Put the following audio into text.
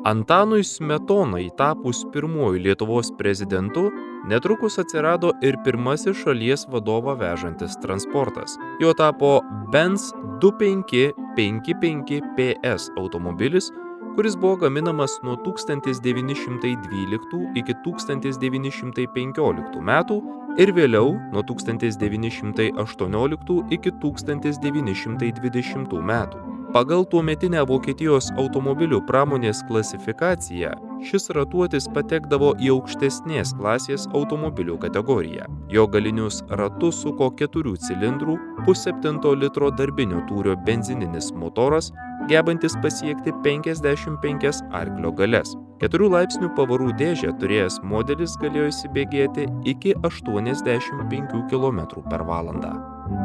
Antanui Smetonai tapus pirmuoju Lietuvos prezidentu, netrukus atsirado ir pirmasis šalies vadovą vežantis transportas. Jo tapo Benz 2555 PS automobilis, kuris buvo gaminamas nuo 1912 iki 1915 metų ir vėliau nuo 1918 iki 1920 metų. Pagal tuometinę Vokietijos automobilių pramonės klasifikaciją, šis ratuotis patekdavo į aukštesnės klasės automobilių kategoriją. Jo galinius ratus suko 4 cilindrų, 0,7 litro darbinio tūrio benzininis motoras, gebantis pasiekti 55 arklio galias. 4 laipsnių pavarų dėžę turėjęs modelis galėjo įsibėgėti iki 85 km per valandą.